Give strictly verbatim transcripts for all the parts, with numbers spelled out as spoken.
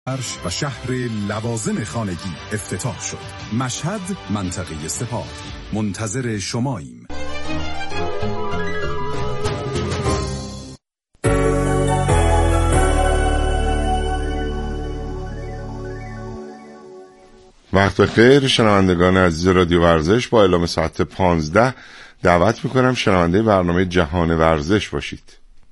و شهر لوازم خانگی افتتاح شد. مشهد، منطقه سپاه. منتظر شماییم. وقت بخیر شنوندگان عزیز رادیو ورزش. با اعلام ساعت پانزده دعوت میکنم شنونده برنامه جهان ورزش باشید.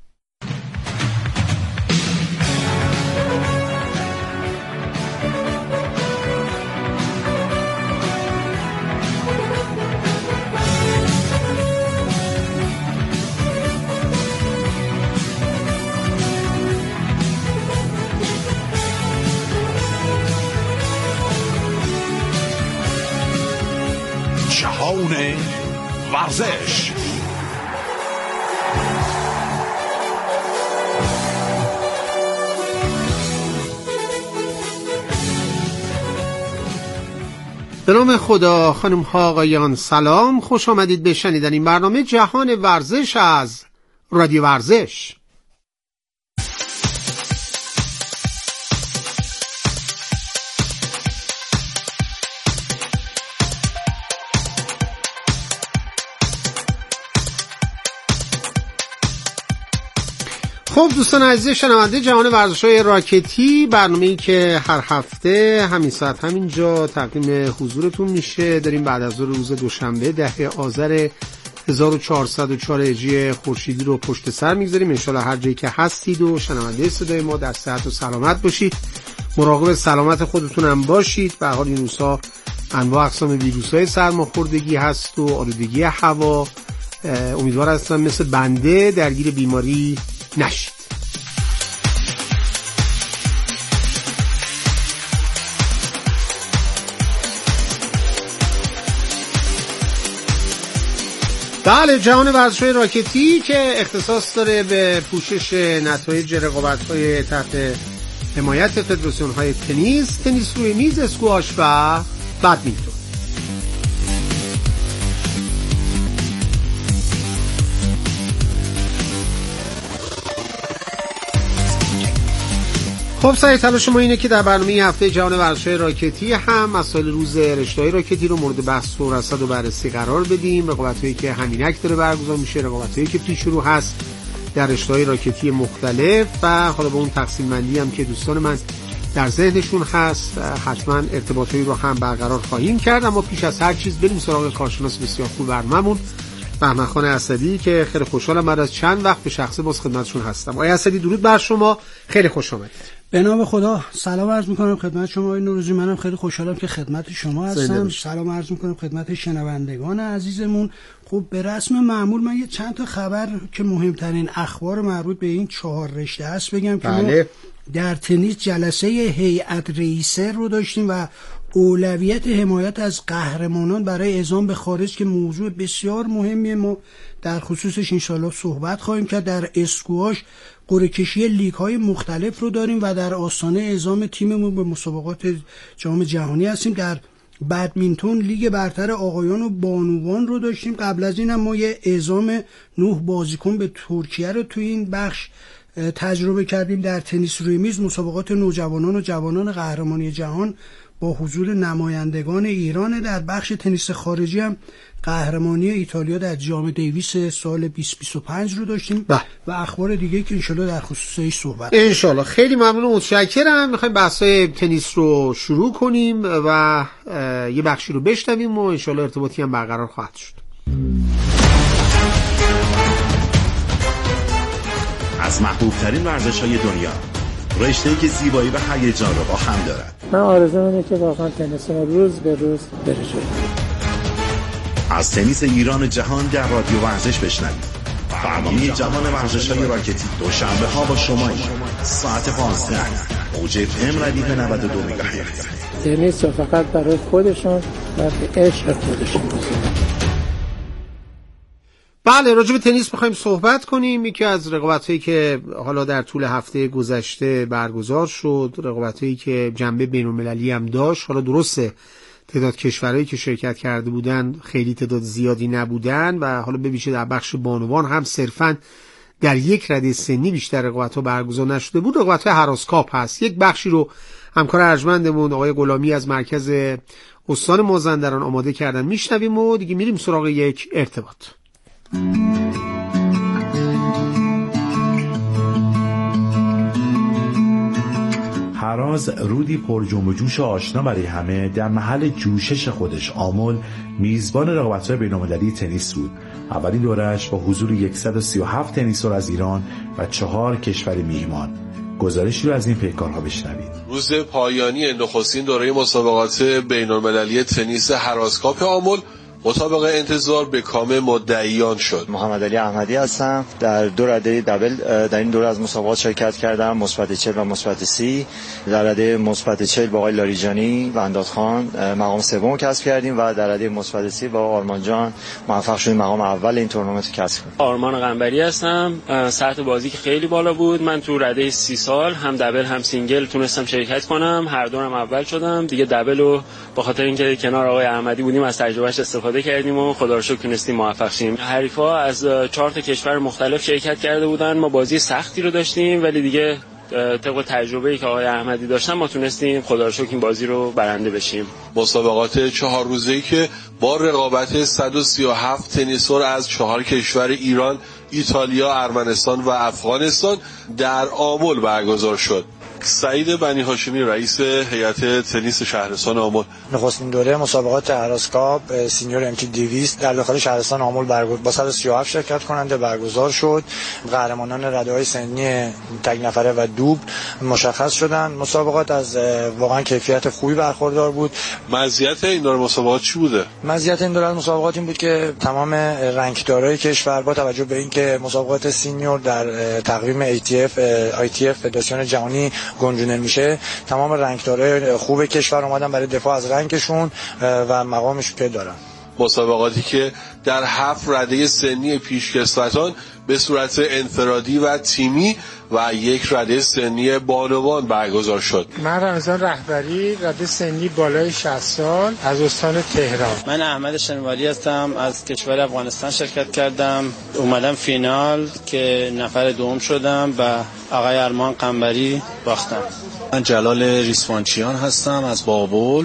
ورزش. به نام خدا. خانم ها آقایان سلام، خوش آمدید به شنیدن این برنامه جهان ورزش از رادیو ورزش. خب دوستان عزیز شنونده جهان ورزش‌های راکتی، برنامه‌ای که هر هفته همین ساعت همینجا تقدیم حضورتون میشه. داریم بعد از روز دوشنبه ده آذر هزار و چهارصد و چهار هجری خورشیدی رو پشت سر میگذاریم. انشالله هر جایی که هستید و شنونده صدای ما در صحت و سلامت باشید. مراقب سلامت خودتون هم باشید. به هر حال این روزها انواع اقسام ویروس‌های سرماخوردگی هست و آلودگی هوا. امیدوار هستم مثل بنده درگیر بیماری نشید. بله، جهان ورزش‌های راکتی که اختصاص داره به پوشش نتایج رقابت‌های تحت حمایت فدراسیون‌های تنیس، تنیس روی میز، اسکواش و بدمینتون. خب سعی تلاش ما اینه که در برنامه هفته جهان ورزش‌های راکتی هم مسائل روز رشته‌های راکتی رو مورد بحث و رصد و بررسی قرار بدیم. رقابت‌هایی که همینک داره برگزار میشه، رقابت‌هایی که پیش رو هست در رشته‌های راکتی مختلف و حالا به اون تقسیم بندی هم که دوستان من در ذهنشون هست حتما ارتباطی رو هم برقرار خواهیم کرد. اما پیش از هر چیز بریم سراغ کارشناس بسیار خوب برنامه‌مون، بهمن‌خان اسدی، که خیلی خوشحالم بعد از چند وقت به شخصه باز خدمتشون هستم. آقای اسدی درود بر شما، خیلی خوش آمدید. به نام خدا سلام عرض میکنم خدمت شما آقای نوروزی. منم خیلی خوشحالم که خدمت شما هستم. سلام عرض میکنم خدمت شنوندگان عزیزمون. خب به رسم معمول من یه چند تا خبر که مهمترین اخبار مربوط به این چهار رشته است بگم. بله. که ما در تنیس جلسه هیئت رئیسه رو داشتیم و اولویت حمایت از قهرمانان برای اعزام به خارج که موضوع بسیار مهمیه. ما در خصوصش انشالله صحبت خواهیم کرد. در اسکواش قرعه کشی لیگ های مختلف رو داریم و در آستانه اعزام تیممون به مسابقات جام جهانی هستیم. در بدمینتون لیگ برتر آقایان و بانوان رو داشتیم. قبل از این هم ما یه اعزام نه بازیکن به ترکیه رو توی این بخش تجربه کردیم. در تنیس روی میز مسابقات نوجوانان و جوانان قهرمانی جهان با حضور نمایندگان ایران. در بخش تنیس خارجی هم قهرمانی ایتالیا در جام دیویس سال بیست بیست و پنج رو داشتیم بح. و اخبار دیگه که انشالله در خصوصش صحبت انشالله. خیلی ممنون و متشکرم. میخوایم بحثای تنیس رو شروع کنیم و یه بخشی رو بشنویم و انشالله ارتباطی هم برقرار خواهد شد. از محبوب ترین ورزش های دنیا، رشته‌ای که زیبایی و هیجان رو با هم دارد. من آرزوم اینه که واقعا تنیس ما روز به روز بره جلو. از تنیس ایران و جهان در رادیو ورزش بشنوید. برنامه جهان ورزش‌های راکتی دوشنبه ها با شما ساعت پانزده موج اف ام ردیف نود و دو مگاهرتز. تنیس فقط برای خودشون و به عشق خودشون. بله، راجع به تنیس می‌خوایم صحبت کنیم. یکی از رقابت‌هایی که حالا در طول هفته گذشته برگزار شد، رقابت‌هایی که جنبه بین‌المللی هم داشت. حالا درسته تعداد کشورهایی که شرکت کرده بودن خیلی تعداد زیادی نبودن و حالا به ویژه در بخش بانوان هم صرفاً در یک رده سنی بیشتر رقابت‌ها برگزار نشده بود. رقابت‌های هراس کاپ هست. یک بخشی رو همکار ارجمندمون آقای غلامی از مرکز استان مازندران آماده کردن. میشنویم و دیگه میریم سراغ یک ارتباط. هراز رودی پر جنب و جوش آشنا برای همه در محل جوشش خودش آمل میزبان رقابت‌های بین‌المللی تنیس بود. اولین دورش با حضور صد و سی و هفت تنیسور از ایران و چهار کشور میهمان. گزارشی رو از این پیکارها بشنوید. روز پایانی نخستین دوره مسابقات بین‌المللی تنیس هراز کاپ آمل مطابق انتظار به کام مدعیان شد. محمد علی احمدی هستم. در دو رده دبل در این دوره از مسابقات شرکت کردم، مثبت چهل و مثبت سی. در رده مثبت چهل با آقای لاریجانی و انداد خان مقام سوم کسب کردیم و در رده مثبت سی با آرمان جان موفق شدیم مقام اول این تورنمنت کسب کنیم. آرمان قنبری هستم. سطح بازی که خیلی بالا بود. من تو رده سی سال هم دبل هم سینگل تونستم شرکت کنم. هر دورم اول شدم. دیگه دبلو به خاطر اینکه کنار آقای احمدی بودیم از تجربهش استفاده کردیم و خدا رو شکر تونستیم موفق شیم. حریفا از چهار تا کشور مختلف شرکت کرده بودن. ما بازی سختی رو داشتیم ولی دیگه طبق تجربه‌ای که آقای احمدی داشتن ما تونستیم خدا رو شکر این بازی رو برنده بشیم. مسابقات چهار روزه‌ای که با رقابت صد و سی و هفت تنیسور از چهار کشور ایران، ایتالیا، ارمنستان و افغانستان در آمل برگزار شد. سعید بنی هاشمی رئیس هیئت تنیس شهرستان آمل: نخستین دوره مسابقات هراز کاپ سینیور ام تی دویست در داخل شهرستان آمل برگزار با صد و سی و هفت شرکت کننده برگزار شد. قهرمانان رده‌های سنی تک نفره و دوبل مشخص شدند. مسابقات از واقعا کیفیت خوبی برخوردار بود. مزیت این دوره مسابقات چی بوده؟ مزیت این دوره مسابقات این بود که تمام رنکدارای کشور با توجه به اینکه مسابقات سینیور در تقویم ای تی اف آی تی اف فدراسیون جهانی گنجونر میشه، تمام رنکدارای خوب کشور اومدن برای دفاع از رنکشون و مقامش که دارن. مسابقاتی که در هفت رده سنی پیشکسوتان به صورت انفرادی و تیمی و یک رده سنی بانوان برگزار شد. من رمضان رهبری، رده سنی بالای شصت سال از استان تهران. من احمد شنوالی هستم، از کشور افغانستان شرکت کردم. اومدم فینال که نفر دوم شدم و آقای آرمان قنبری باختم. من جلال ریسوانچیان هستم از بابل،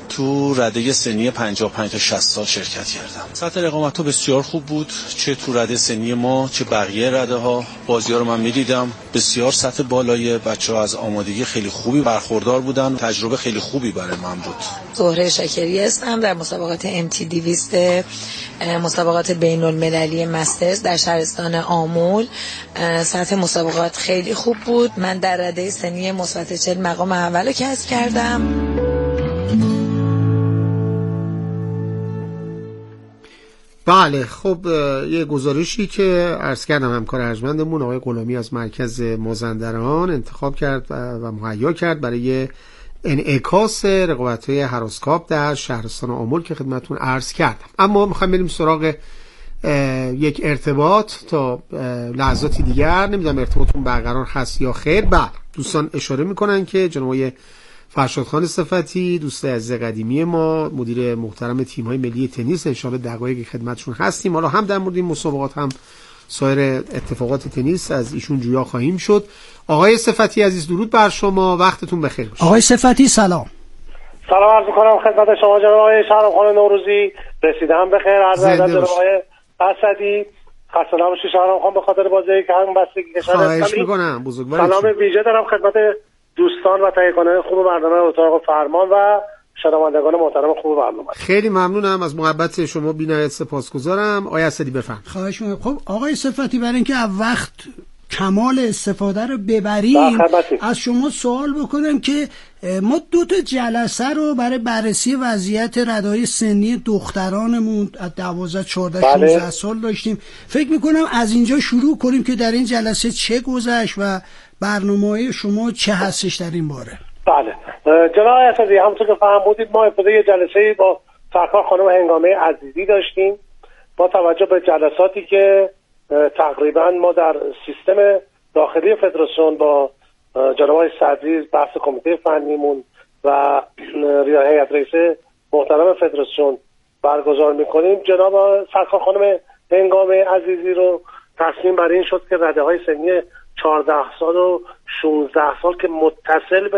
تو رده سنی پنجاه و پنج تا شصت سال شرکت کردم. سطح رقابت‌ها بسیار خوب بود، چه تو رده سنی ما چه بقیه رده‌ها. بازی‌ها رو من می‌دیدم، بسیار سطح بالای، بچه‌ها از آمادگی خیلی خوبی برخوردار بودن. تجربه خیلی خوبی برای من بود. زهره شکری هستم، در مسابقات ام تی دویست مسابقات بین‌المللی مسترز در شهرستان آمل. سطح مسابقات خیلی خوب بود. من در رده سنی مثبت چهل مقام اول رو کسب کردم. بله، خب یه گزارشی که عرض کردم همکار ارجمندمون آقای غلامی از مرکز مازندران انتخاب کرد و مهیا کرد برای انعکاس رقابت‌های هراز کاپ در شهرستان آمل که خدمتتون عرض کردم. اما میخوایم بریم سراغ یک ارتباط تا لحظاتی دیگر. نمیدونم ارتباطتون برقرار هست یا خیر. بله، دوستان اشاره میکنن که جناب فرشاد خان صفتی، دوست عزیز قدیمی ما، مدیر محترم تیم‌های ملی تنیس، ان شاءالله دقایقی خدمتشون هستیم. حالا هم در مورد این مسابقات هم سایر اتفاقات تنیس از ایشون جویا خواهیم شد. آقای صفتی عزیز، درود بر شما، وقتتون بخیر باشه. آقای صفتی سلام. سلام عرض می‌کنم خدمت شما جناب آقای شهرام نوروزی، رسیدم بخیر. عرض ادب جناب آقای اسدی، خسته نباشید شهرام خان به خاطر بازی که هم بستگی کشور خواهش می‌کنم. بزرگوار سلام ویژه دارم خدمت دوستان و تهیه کننده خوب برنامه اتاق فرمان و شنوندگان محترم خوب برنامه. خیلی ممنونم از محبت شما، بی‌نهایت سپاسگزارم. آقای اسدی بفرمایید. خواهش می‌کنم. خب آقای صفتی، برای اینکه وقت کمال استفاده رو ببریم از شما سوال بکنم که ما دو تا جلسه رو برای بررسی وضعیت رده‌های سنی دخترانمون از دوازده چهارده شانزده سال داشتیم. فکر می‌کنم از اینجا شروع کنیم که در این جلسه چه گذشت و برنامه‌های شما چه هستش در این باره. بله جناب اسدی، همونطور که فرمودید ما ابتدای یه جلسه با سرکار خانم هنگامه عزیزی داشتیم با توجه به جلساتی که تقریبا ما در سیستم داخلی فدراسیون با جناب آقای صدری بحث کمیته فنیمون و هیئت رئیسه محترم فدراسیون برگزار میکنیم. جناب سرکار خانم هنگامه عزیزی رو تصمیم بر این شد که رده های سنی چهارده سال و شانزده سال که متصل به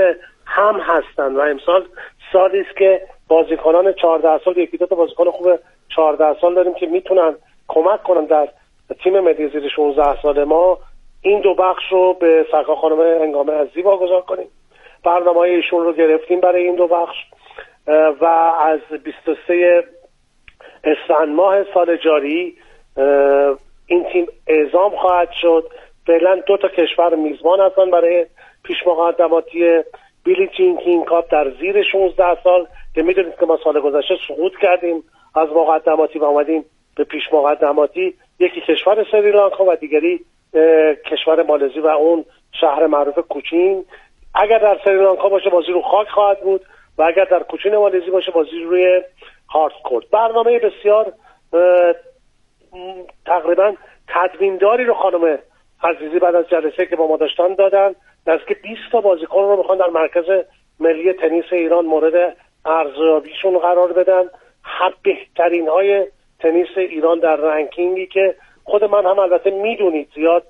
هم هستن و امسال سالی است که بازیکنان چهارده سال، یکی دو تا بازیکن خوب چهارده سال داریم که میتونن کمک کنن در تیم ملی زیر شانزده سال ما این دو بخش رو به سرکار خانم هنگامه عزیزی واگذار کنیم. برنامه‌های ایشون رو گرفتیم برای این دو بخش و از بیست و سه اسفند ماه سال جاری این تیم اعزام خواهد شد. فعلا دو تا کشور میزبان هستن برای پیش مقدماتی بیلی جین کینگ کاپ در زیر شانزده سال که میدونید که ما سال گذشته سقوط کردیم از مقدماتی و اومدیم به پیش مقدماتی. یکی کشور سریلانکا و دیگری کشور مالزی و اون شهر معروف کوچین. اگر در سریلانکا باشه بازی رو خاک خواهد بود و اگر در کوچین مالزی باشه بازی روی هارد کورت. برنامه بسیار تقریبا تدوینداری رو خانم عزیزی بعد از جلسه که با ما داشتن دادن. نزدیک بیست تا بازیکن رو میخوان در مرکز ملی تنیس ایران مورد ارزیابیشون قرار بدن. هم بهترین های تنیس ایران در رنکینگی که خود من هم البته میدونید زیاد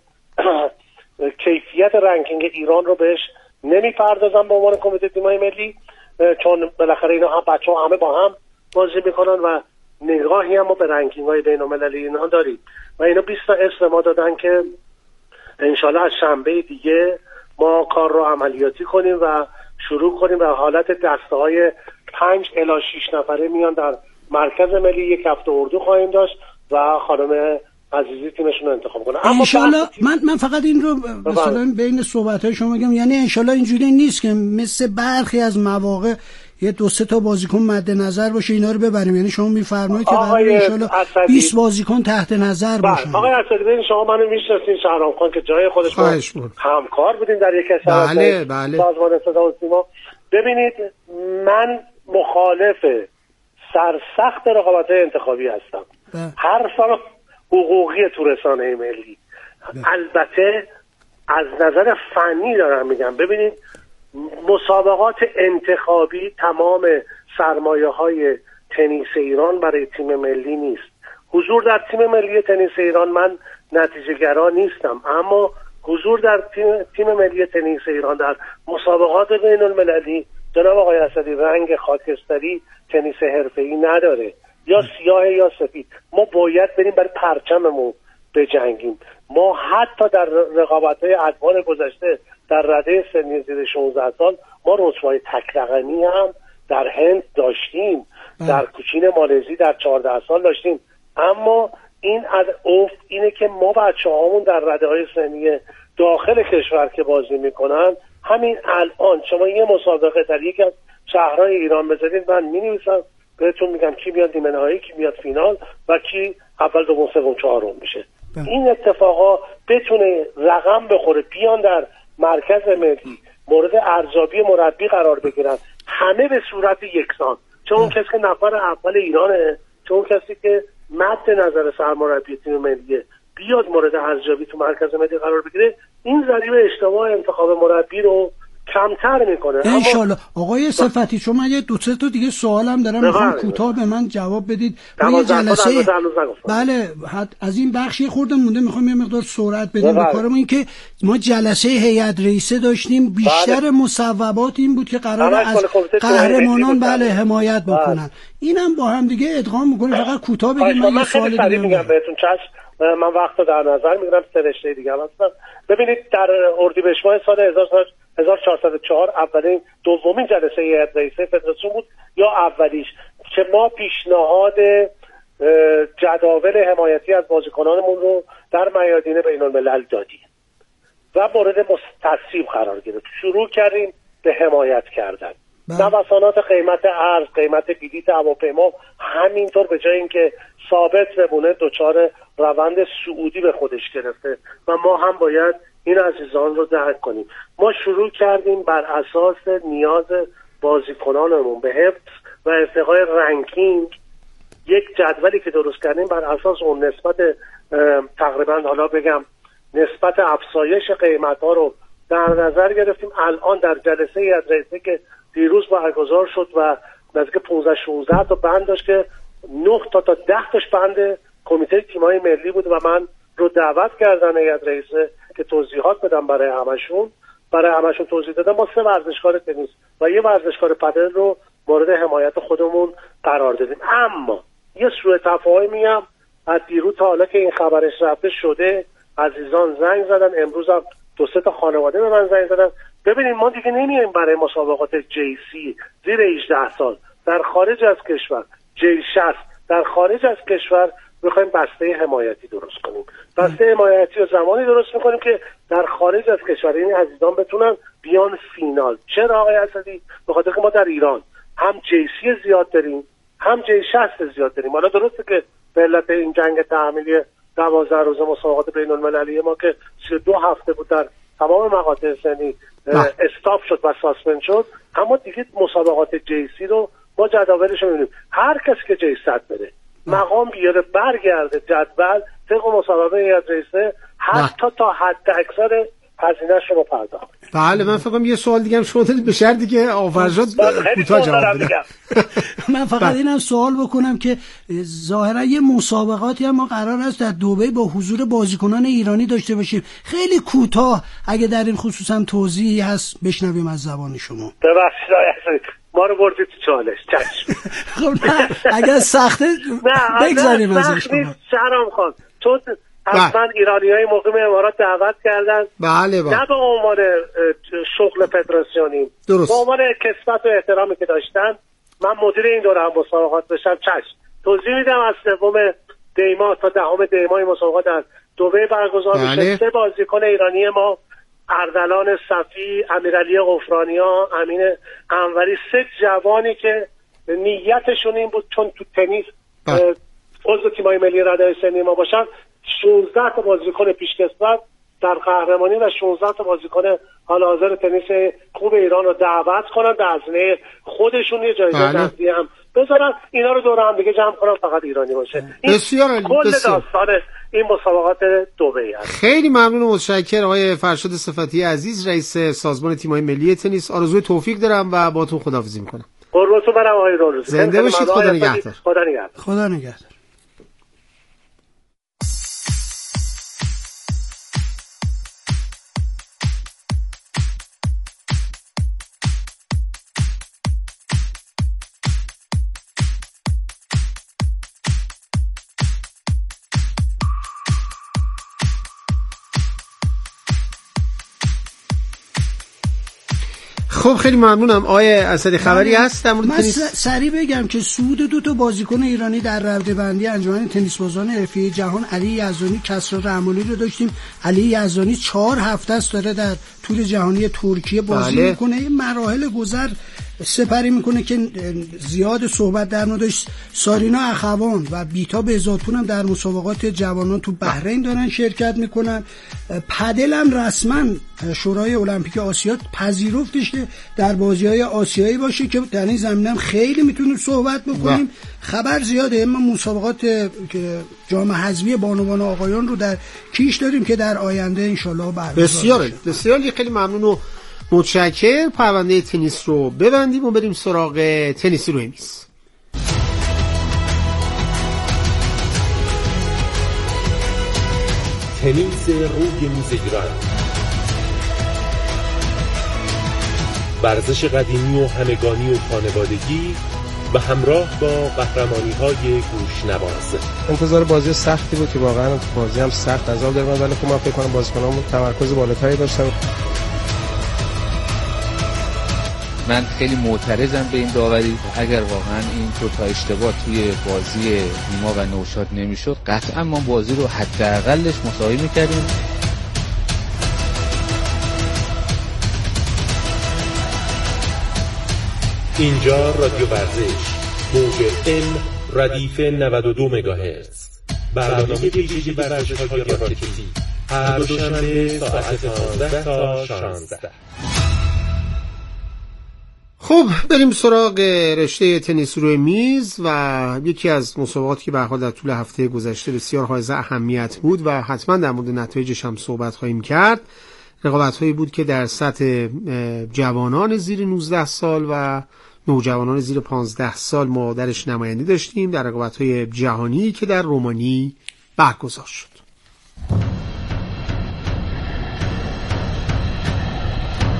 کیفیت رنکینگ ایران رو بهش نمیپردازم به عنوان کمیته تیم‌های ملی، چون بالاخره اینا هم بچه‌ها همه با هم بازی میکنن و نگاهی هم ما به رنکینگ های بین‌المللی اینا داریم و اینا بیست تا اسم ما دادن که انشالله از شنبه دیگه ما کار رو عملیاتی کنیم و شروع کنیم و حالت دسته های پنج الی شش نفره میان در مرکز ملی. یک هفته اردو خواهیم داشت و خانم عزیزی تیمشون رو انتخاب کنه. انشالله من من فقط این رو مثلا بین صحبت‌های شما بگم، یعنی انشالله اینجوری نیست که مثل برخی از مواقع یه دو سه تا بازیکن مد نظر باشه اینا رو ببریم. یعنی شما میفرمایید که قرار انشالله بیست بازیکن تحت نظر باشن. آقای اسدی ببین شما منو میشناسین، شهرام خان که جای خودش همکار بودین در یک کشور بله بله سازمان صدا و سیما. ببینید من مخالف سرسخت رقابت‌های انتخابی هستم. هر سال حقوقی تو رسانه ملی. البته از نظر فنی دارم میگم. ببینید مسابقات انتخابی تمام سرمایه های تنیس ایران برای تیم ملی نیست. حضور در تیم ملی تنیس ایران، من نتیجه گرا نیستم، اما حضور در تیم, تیم ملی تنیس ایران در مسابقات بین المللی جناب آقای اسدی رنگ خاکستری تنیس حرفه‌ای نداره، یا سیاه یا سفید. ما باید بریم برای پرچممون بجنگیم. ما حتی در رقابت‌های ادوار گذشته در رده سنی زیر شانزده سال ما رتبه‌های تک رقمی هم در هند داشتیم، در کوچین مالزی در چهارده سال داشتیم. اما این از اوف اینه که ما بچه‌هامون در رده‌های سنی داخل کشور که بازی میکنن، همین الان شما یه مسابقه در یکی از شهرهای ایران بذارید، من می‌نویسم بهتون میگم کی میاد نیمه نهایی، کی میاد فینال و کی اول دوم سوم چهارم میشه. این اتفاقا بتونه رقم بخوره، بیان در مرکز ملی مورد ارزیابی مربی قرار بگیرن، همه به صورت یکسان، چون اون کسی که نفر اول ایرانه، چون اون کسی که مد نظر سرمربی تیم ملیه بیاد مورد ارزیابی تو مرکز ملی قرار بگیره، این ذریعه اشتباه انتخاب مربی رو کمتر میکنه. انشالله. آقای صفتی چون من یه دو سه تا دیگه سوالم دارم، میخوام کوتاه به من جواب بدید. ما یه جلسه بله از این بخشی خوردم مونده، میخوام یه مقدار سرعت بدیم به کارمون. این که ما جلسه هیئت رئیسه داشتیم، بیشتر بله. مصوبات این بود که قرار از قهرمانان بله حمایت بکنن. اینم با هم دیگه ادغام میکنیم. فقط کوتاه بگید. من یه سوال دیگه میگم بهتون. چشم، من وقت رو در نظر میگیرم. سه رشته دیگه هستن. ببینید در اردیبهشت ماه سال هزار و چهارصد و چهار اولین دومین جلسه هیئت رئیسه فدراسیون بود، یا اولیش، که ما پیشنهاد جداول حمایتی از بازیکنانمون رو در میادین بین الملل دادیم و مورد تصویب قرار گرفت. شروع کردیم به حمایت کردن. نوسانات قیمت ارز، قیمت بلیط هواپیما، همینطور به جای اینکه ثابت بمونه دچار روند صعودی به خودش گرفته و ما هم باید این عزیزان رو درک کنیم. ما شروع کردیم بر اساس نیاز بازیکنانمون به حفظ و ارتقای رنکینگ، یک جدولی که درست کردیم بر اساس اون نسبت تقریبا حالا بگم نسبت افزایش قیمت ها رو در نظر گرفتیم. الان در جلسه هیئت رئیسه که دیروز برگزار شد و نزدیک پانزده شانزده تا بند داشت که نه تا تا ده تاش بند کمیته تیم‌های ملی بود و من رو دعوت کردن هیئت رئیسه که توضیحات بدم برای همشون برای همشون توضیح دادم، ما سه ورزشکار تنیس و یه ورزشکار پدل رو مورد حمایت خودمون قرار دادیم. اما یه سوء تفاهمی هم از دیروز تا حالا که این خبرش رفته شده، عزیزان زنگ زدن، امروز هم دو سه تا خانواده به من زنگ زدن. ببینید ما دیگه نمیایم برای مسابقات جی سی زیر هجده سال در خارج از کشور، جی شصت در خارج از کشور میخوایم بسته حمایتی درست کنیم. بسته حمایتی رو زمانی درست میکنیم که در خارج از کشور این عزیزان بتونن بیان فینال. چرا آقای اسدی؟ به خاطر که ما در ایران هم جی سی زیاد داریم، هم جی شصت زیاد داریم. حالا درسته که به علت این جنگ تحمیلی دوازده روز مسابقات بین المللی ما که سی و دو هفته بود در تمام مقاطع سنی استاپ شد و ساسپند شد، اما دیگه مسابقات جی سی رو ما جداولش رو می‌بینیم. هر کسی که جی صد بره مقام بیاره برگرده جدول طبق مسابقه هیئت رئیسه حتی تا حد اکثر هزینه‌اش رو پرداخت. بله من فقط یه سوال دیگه هم شما دارید به شرطی که آفرجاد کوتاه جواب بده. من فقط اینم سوال بکنم که ظاهرا یه مسابقاتی هم ما قرار است در دبی با حضور بازیکنان ایرانی داشته باشیم. خیلی کوتاه اگه در این خصوص هم توضیحی هست بشنویم از زبان شما. ببخشید ما رو بردید تو چالش. چشم. خب نه اگر سخته بگذاریم ازش. شهرام خان تو اصلا ایرانی های مقیم امارات دعوت کردن، بله بله، نه به عنوان شغل فدراسیونی، به عنوان کسبت و احترامی که داشتن. من مدیر این دوره هم مسابقات بشم چشم. توضیح میدم از سوم دیما تا دهم دیما این مسابقات در دبی برگزار میشه. بله. سه بازیکن ایرانی ما، اردلان صفی، امیرعلی غفرانیان، امین انوری، سه جوانی که نیتشون این بود چون تو تنیس عضو تیم‌های ملی رده سنی ما باشن، شانزده تا بازیکن پیشکسوت در قهرمانی و شانزده تا بازیکن حال حاضر تنیس خوب ایران رو دعوت کنن، در هزینه خودشون یه جایزه نقدی هم بذارن، اینا رو دور هم دیگه جمع کنن فقط ایرانی باشه. این بسیار کل بسیار. داستان این مسابقات دبی هست. خیلی ممنون و متشکرم آقای فرشاد صفتی عزیز، رئیس سازمان تیم‌های ملی تنیس. آرزوی توفیق دارم و باهاتون خداحافظی می‌کنم. قربونتون برم آقای رولوس. زنده باشید. خدا نگهدار. خدا نگهدار. خدا نگهدار. خب خیلی ممنونم. آقای اسدی خبری هست در مورد تنیس؟ من سریع بگم که صعود دو تا بازیکن ایرانی در رده‌بندی انجمن تنیس بازان حرفه‌ای جهان، علی یزدانی، کسرا رحمانی رو داشتیم. علی یزدانی چهار هفته است داره در تور جهانی ترکیه بازی بله. میکنه. این مراحل گذر سپری میکنه که زیاد صحبت در موردش. سارینا اخوان و بیتا بهزادپور هم در مسابقات جوانان تو بحرین دارن شرکت میکنن. پدل هم رسما شورای المپیک آسیا پذیرفتش که در بازی‌های آسیایی باشه که در این زمینه هم خیلی میتونیم صحبت بکنیم. خبر زیاده. اما مسابقات جام حذفی بانوان آقایان رو در کیش داریم که در آینده انشالله برگزار بسیار بسیار خیلی ممنون و متشکر. پرونده تنیس رو ببندیم و بریم سراغ تنیس روی میز. تنیس روی میز ایران، ورزش قدیمی و همگانی و خانوادگی و همراه با قهرمانی‌های گوش‌نواز. انتظار بازی سختی بود که واقعا بازی هم سخت از آب در اومد، ولی خب من فکر کنم بازیکنامون تمرکز بالاتری داشتن. من خیلی معترضم به این داوری. اگر واقعا این دو تا اشتباه توی بازی نیما و نوشاد نمیشد، قطعا ما بازی رو حداقلش مساوی می‌کردیم. اینجا رادیو ورزش، موج ام ردیف نود و دو مگاهرتز. برنامه ویژگی ورزش‌های راکتی هر دوشنبه ساعت پانزده تا شانزده. خب بریم سراغ رشته تنیس روی میز و یکی از مسابقاتی که به هر حال در طول هفته گذشته بسیار حائز اهمیت بود و حتما در مورد نتایجش هم صحبت خواهیم کرد. رقابت‌هایی بود که در سطح جوانان زیر نوزده سال و نوجوانان زیر پانزده سال ما درش نمایندگی داشتیم در رقابت‌های جهانی که در رومانی برگزار شد.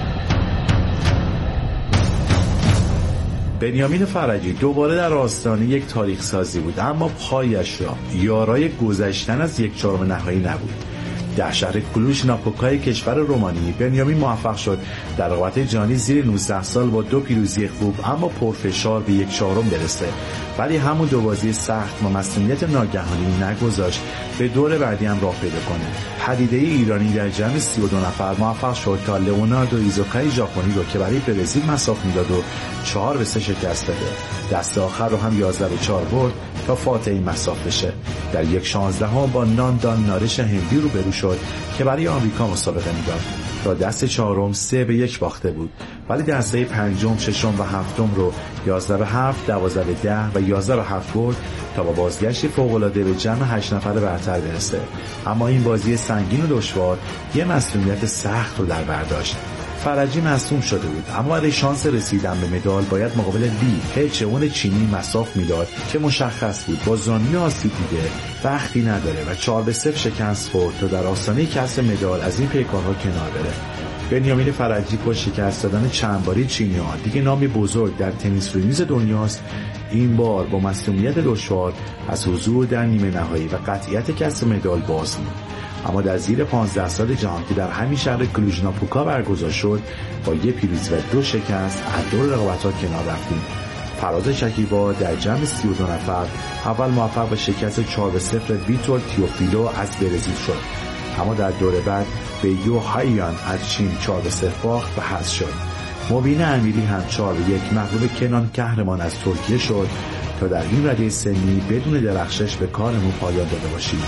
بنیامین فرجی دوباره در آستانه یک تاریخ سازی بود، اما پایش را یارای گذشتن از یک چهارم نهایی نبود. در شهر کلوژ ناپوکای کشور رومانی بنیامین موفق شد در رقابت جهانی زیر نوزده سال با دو پیروزی خوب اما پرفشار به یک چهارم برسه، ولی همون دو بازی سخت و مسئولیت ناگهانی نگذاشت به دور بعدی هم راه پیدا کنه. پدیده ایرانی در جمع سی و دو نفر موفق شد تا لئوناردو ایزوکای ژاپنی رو که برای برزیل مساف میداد و چهار به سه شکست بده. دست آخر رو هم یازده به چهار برد تا فاتحی مساف بشه. در یک شانزدهم با ناندان نارش هندی رو برو شد که برای آمریکا مسابقه میداد. تا دست چهارم سه به یک باخته بود، ولی دسته پنجم، ششم و هفتم رو یازده به هفت، دوازده به ده و یازده به هفت برد تا با بازگشت فوق‌العاده به جمع هشت نفر برتر برسه. اما این بازی سنگین و دشوار یه مسئولیت سخت رو در بر داشت. فرجی مصدوم شده بود، اما برای شانس رسیدن به مدال باید مقابل لی هچون چینی مساف میداد که مشخص بود با زانوی آسیب دیده وقتی نداره و چهار به صفر شکست خورد تا در آستانه کسب مدال از این پیکارها کنار بره. بنیامین فرجی با شکست دادن چند باری چینی‌ها دیگه نامی بزرگ در تنیس روی میز دنیاست. این بار با مسئولیت دشوار از حضور در نیمه نهایی و قطعیت کسب مدال باز موند. اما در زیر پانزده سال جهان که در همین شهر کلوژ ناپوکا برگزار شد با یک پیروزی و دو شکست از دور رقابت‌ها کنار رفتیم. فراز شکیبا در جمع سی و دو نفر اول موفق به شکست چهار به صفر ویتور تیوفیلو از برزیل شد، اما در دور بعد به یو هایان از چین چهار به صفر باخت و حذف شد. مبین امیری هم چهار به یک مغلوب کنان کهرمان از ترکیه شد تا در این رده سنی بدون درخشش به کارمون پایان داده باشیم.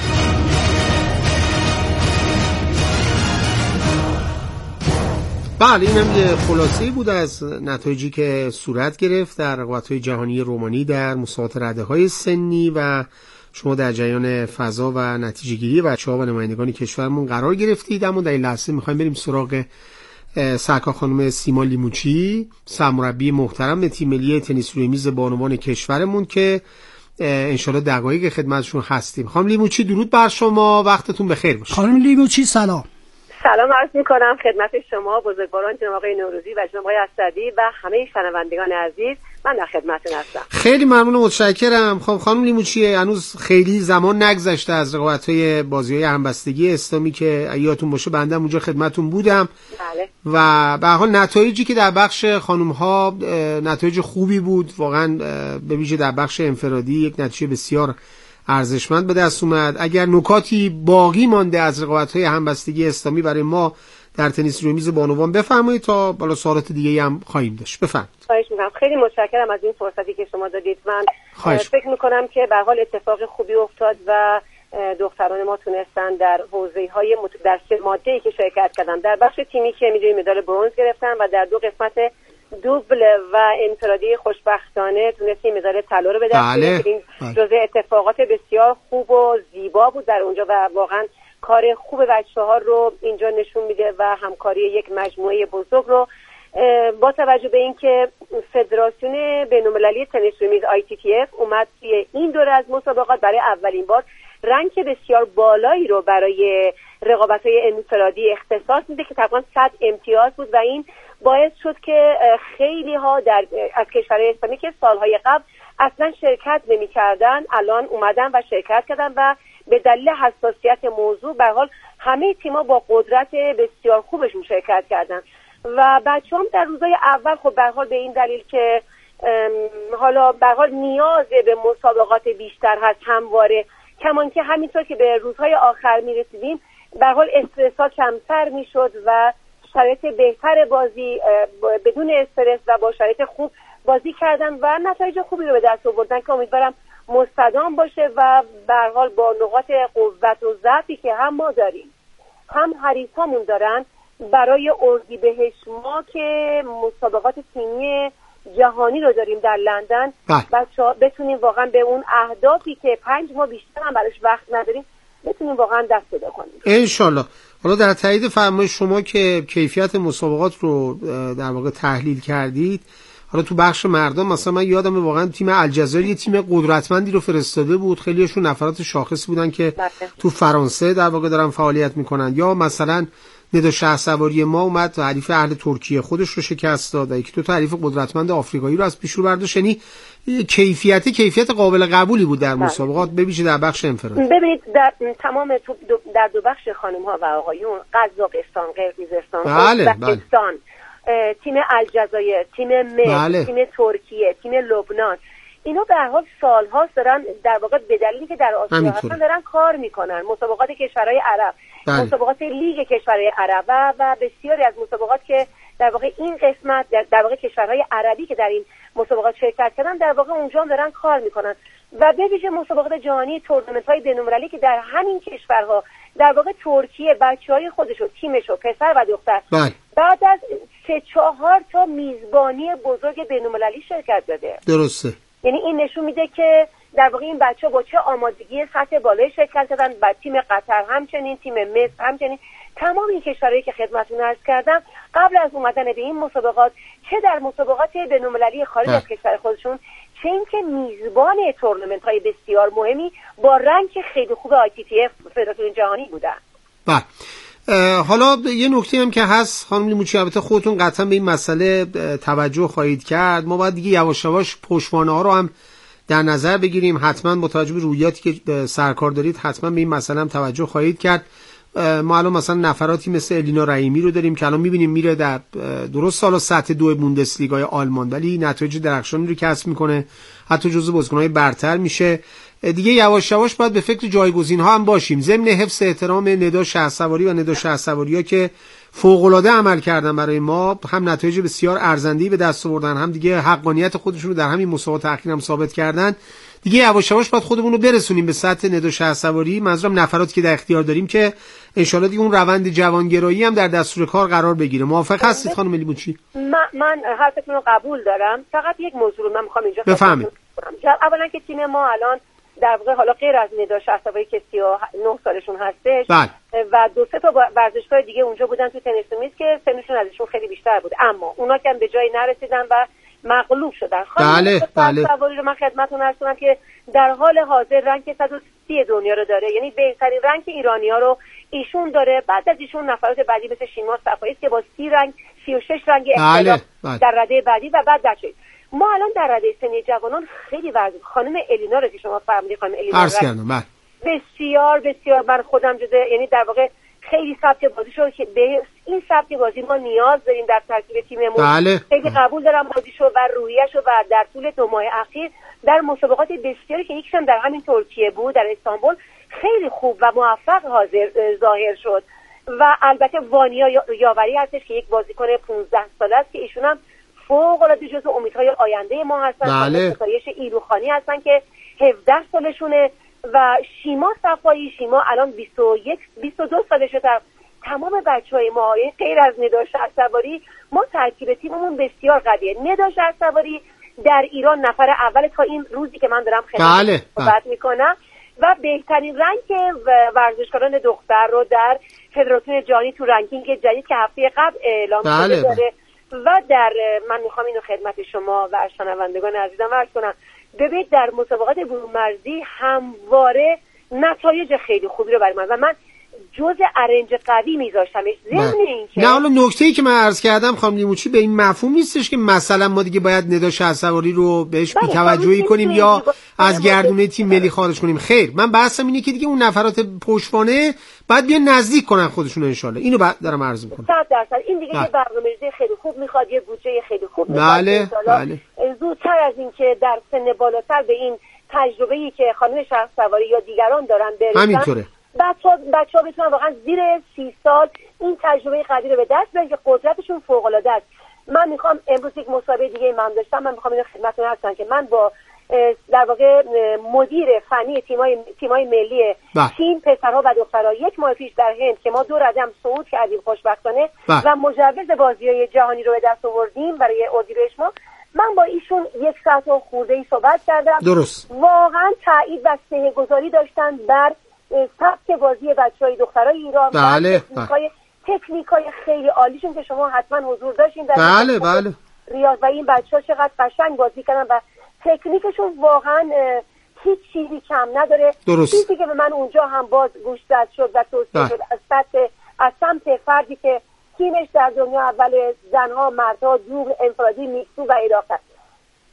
بله، این هم یه خلاصه‌ای بود از نتایجی که صورت گرفت در رقابت‌های جهانی رومانی در مسابقات رده‌های سنی و شما در جریان فضا و نتیجه گیری بچه‌ها و نمایندگان کشورمون قرار گرفتید. اما در این لحظه می‌خوایم بریم سراغ سرکار خانم سیما لیموچی، سرمربی محترم تیم ملی تنیس روی میز بانوان کشورمون که انشالله دقایق خدمتشون هستیم. خانم لیموچی درود بر شما، وقتتون بخیر باشه. خانم لیموچی سلام. سلام عرض میکنم خدمت شما بزرگواران جناب آقای نوروزی و جناب آقای اسدی و همه شنوندگان عزیز. من در خدمتتون هستم. خیلی ممنون و متشکرم. خب خانم لیموچی، هنوز خیلی زمان نگذشته از رقابت‌های بازی‌های همبستگی اسلامی که یادتون باشه بنده اونجا خدمتتون بودم. بله. و به هر حال نتایجی که در بخش خانم‌ها نتایج خوبی بود، واقعا به ویژه در بخش انفرادی یک نتیجه بسیار ارزشمند به دست اومد. اگر نکاتی باقی مانده از رقابت‌های همبستگی اسلامی برای ما در تنیس روی میز بانوان بفرمایید تا بالا سوالات دیگه هم خواهیم داشت. بفرمایید. خواهش می‌کنم. خیلی متشکرم از این فرصتی که شما دادید. من فکر می‌کنم که به حال اتفاق خوبی افتاد و دختران ما تونستن در حوزه‌های مت... در سه ماده‌ای که شرکت کردن، در بخش تیمی که می‌دونید مدال برنز گرفتن و در دو قسمت دوبل و انفرادی خوشبختانه تونستیم مدال طلا رو به دست بیاریم. این جزء اتفاقات بسیار خوب و زیبا بود در اونجا و واقعا کار خوب بچه‌ها رو اینجا نشون میده و همکاری یک مجموعه بزرگ رو با توجه به اینکه فدراسیون بین‌المللی تنیس روی میز آی تی تی اف اومد توی این دوره از مسابقات برای اولین بار رنک بسیار بالایی رو برای رقابت‌های انفرادی اختصاص میده که تقریباً صد امتیاز بود و این باعث شد که خیلی ها در از کشورهای اسلامی که سالهای قبل اصلا شرکت نمی‌کردن الان اومدن و شرکت کردن و به دلیل حساسیت موضوع به حال همه تیم‌ها با قدرت بسیار خوبشون شرکت کردن و بچه‌ها در روزهای اول خب به حال به این دلیل که حالا به حال نیاز به مسابقات بیشتر هست همواره، کمان که همینطور که به روزهای آخر می‌رسیدیم به حال استرس‌ها کمتر می‌شد و شرایط بهتر بازی بدون استرس و با شرایط خوب بازی کردن و نتایج خوبی رو به دست آوردن که امیدوارم مستدام باشه و به هر حال با نقاط قوت و ضعفی که هم ما داریم هم حریصامون دارن برای اردیبهشت ما که مسابقات تیمی جهانی رو داریم در لندن بچه‌ها بتونیم واقعا به اون اهدافی که پنج ماه بیشتر هم براش وقت نداریم بتونیم واقعا دست پیدا کنیم انشالله. حالا در تایید فرمایش شما که کیفیت مسابقات رو در واقع تحلیل کردید، حالا تو بخش مردم مثلا من یادم واقعا تیم الجزایر یه تیم قدرتمندی رو فرستاده بود، خیلیشون نفرات شاخص بودن که تو فرانسه در واقع دارن فعالیت میکنن، یا مثلا ندا شهسواری ما اومد حریف اهل ترکیه خودش رو شکست داد و یکی دو تا حریف قدرتمند آفریقایی رو از پیش رو برداشت. یعنی کیفیت کیفیت قابل قبولی بود در مسابقات، ببینید در بخش انفرادی. ببینید در تمام تو در دو بخش خانم ها و آقایون، قزاقستان، قرقیزستان، ازبکستان، تیم الجزایر، تیم مصر، بله. تیم ترکیه، تیم لبنان، اینا به هر حال سال‌هاست دارن در واقع به دلیلی که در آسیا هستن دارن کار میکنن. مسابقات کشورهای عرب، بله. مسابقات لیگ کشورهای عرب و و بسیاری از مسابقات که در واقع این قسمت در, در واقع کشورهای عربی که در این مسابقات شرکت کردن در واقع اونجا هم دارن کار میکنن و به ویژه مسابقات جهانی، تورنمنت‌های بین‌المللی که در همین کشورها در واقع ترکیه بچه‌های خودشو، تیمشو، پسر و دختر بله. بعد از سه چهار تا میزبانی بزرگ بین‌المللی شرکت داده. درسته. یعنی این نشون میده که در واقع این بچه‌ها با چه آمادگی سطح بالای شرکت کردن. بعد تیم قطر همچنین، تیم مصر همچنین، تمام این کشورهایی که خدمتتون عرض کردم قبل از اومدن به این مسابقات، چه در مسابقات بین‌المللی خارج از کشور خودشون، چه اینکه میزبان تورنمنت‌های بسیار مهمی با رنگ خیلی خوب آی تی تی اف فدراسیون جهانی بودن. بله. حالا یه نکته هم که هست خانم لیموچی، البته خودتون قطعا به این مسئله توجه خواهید کرد، ما باید دیگه یواش یواش پشتوانه ها رو هم در نظر بگیریم. حتما با توجه به رویاتی که سرکار دارید حتما به این مسئله هم توجه خواهید کرد. ما الان مثلا نفراتی مثل الینا رحیمی رو داریم که الان می‌بینیم میره در درست سال سطح دو بوندسلیگای آلمان، ولی نتایج درخشانی رو کسب میکنه، حتی جزو بازیکن‌های برتر میشه. دیگه یواش یواش باید به فکر جایگزین‌ها هم باشیم، ضمن حفظ احترام ندا شهسواری و ندا شهسواری‌ها که فوق‌العاده عمل کردن برای ما، هم نتایج بسیار ارزنده‌ای به دست آوردن، هم دیگه حقانیت خودشون رو در همین مسابقات اخیر هم ثابت کردن. دیگه یواش یواش باید خودمون رو برسونیم به سطح ندا شهسواری، منظورم نفراتی که در اختیار داریم، که ان شاءالله دیگه اون روند جوانگرایی هم در دستور کار قرار بگیره. موافق هستید خانم لیموچی؟ من من حرفتون رو قبول دارم، فقط یک موضوع من می‌خوام اینجا بفهمید. اولا که تیم ما الان در واقع حالا غیر از ندا شهسواری که سی و نه سالشون هستش بله. و دو سه تا ورزشکار دیگه اونجا بودن تو تنیس میز که سنشون ازشون خیلی بیشتر بود، اما اونا که به جایی نرسیدن و مغلوب شدن. بله بله. شهسواری رو من خدمتتون عرض کنم که در حال حاضر رنگ صد و سی دنیا رو داره، یعنی بهترین رنگ ایرانی‌ها رو ایشون داره. بعد از ایشون نفرات بعدی مثل شیما صفایی که با سی رنگ سی و شش رنگ بله. بله. در رده بعدی و بعد در شد. ما الان در رده سنی جوانان خیلی ورزش، خانم الینا رو که شما فرمودید، خانم الینا عرض کردم بله. بسیار بسیار من خودم جزء، یعنی در واقع خیلی سبک بازیشو که به این سبک بازی ما نیاز داریم در ترکیب تیممون. بله. خیلی قبول دارم بازیشو و روحیه‌شو و در طول دو ماه اخیر در مسابقات بسیاری که یکیشون در همین ترکیه بود، در استانبول، خیلی خوب و موفق حاضر ظاهر شد. و البته وانیا یاوری هستش که یک بازیکن پانزده ساله است که ایشون هم فوق العاده جزو امیدهای آینده ما هستن. بله. ستایش ایلوخانی هستن که هفده سالشونه و شیما صفایی، شیما الان بیست و یک بیست و دو سالشه. در تمام بچهای ما غیر از ندا شهسواری ما ترکیب تیممون بسیار قویه. ندا شهسواری در ایران نفر اول تا این روزی که من دارم خدمت صحبت میکنم و بهترین رنگ ورزشکاران دختر رو در فدراسیون جهانی تو رنکینگ جدید که هفته قبل اعلام شده داره. و در من میخوام اینو خدمت شما و شنوندگان عزیزم عرض کنم، ببینید در مسابقات برون مرزی همواره نتایج خیلی خوبی رو برای من و من جزء ارنج قوی میذاشتمش. ضمن اینکه نه، حالا نکته‌ای که من عرض کردم خانم لیموچی به این مفهوم نیستش که مثلا ما دیگه باید ندا شهسواری رو بهش بی‌توجهی کنیم یا از گردونه تیم ملی خارج کنیم. خیر، من بحثم اینه که دیگه اون نفرات پشتوانه باید بیان نزدیک کنن خودشون ان شاءالله. اینو بعد دارم عرض می‌کنم. صد درصد این دیگه یه برنامه‌ریزی خیلی خوب میخواد، یه بودجه خیلی خوب میخواد. بله بله. زودتر از این که در سن بالاتر به این تجربه‌ای که خانم شهسواری یا دیگران دارن برسن، همینطوره. بچه‌ها بچه‌ها بتونن واقعا زیر سی سال این تجربه قوی رو به دست بیارن که قدرتشون فوق‌العاده است. من میخوام امروز یک مسابقه دیگه من داشتم، من میخوام اینو خدمتتون عرض کنم که من با در واقع مدیر فنی تیمای تیمای ملی تیم پسرها و دخترها یک ماه پیش در هند که ما دو ردم صعود کردیم خوشبختانه و مجوز بازی‌های جهانی رو به دست آوردیم برای اردیبهشت ما، من با ایشون یک ساعت و خورده‌ای صحبت کردم. درست. واقعا تایید و صحه‌گذاری داشتن بر سبک بازی بچه‌های دخترای ایران. بله. تکنیک‌های تکنیک‌های خیلی عالیشون که شما حتما حضور داشتین در بله بله. ریاض و این بچه‌ها چقدر قشنگ بازی کردن و تکنیکشون واقعا هیچ چیزی کم نداره. درست. چیزی که به من اونجا هم باز گوش داد شد و توصیه شد از سطح از سمت فردی که تیمش در دنیا اول زنها، مردها، دوبل، انفرادی، میکسو و عراق است.